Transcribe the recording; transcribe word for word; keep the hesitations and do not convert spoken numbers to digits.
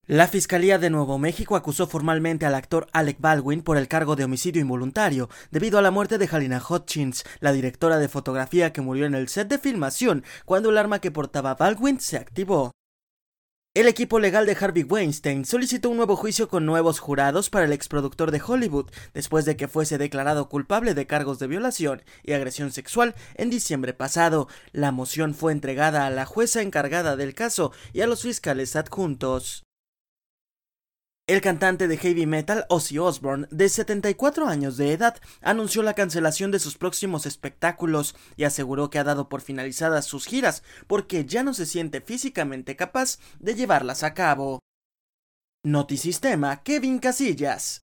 La Fiscalía de Nuevo México acusó formalmente al actor Alec Baldwin por el cargo de homicidio involuntario, debido a la muerte de Halyna Hutchins, la directora de fotografía que murió en el set de filmación cuando el arma que portaba Baldwin se activó. El equipo legal de Harvey Weinstein solicitó un nuevo juicio con nuevos jurados para el exproductor de Hollywood, después de que fuese declarado culpable de cargos de violación y agresión sexual en diciembre pasado. La moción fue entregada a la jueza encargada del caso y a los fiscales adjuntos. El cantante de heavy metal Ozzy Osbourne, de setenta y cuatro años de edad, anunció la cancelación de sus próximos espectáculos y aseguró que ha dado por finalizadas sus giras porque ya no se siente físicamente capaz de llevarlas a cabo. Notisistema, Kevin Casillas.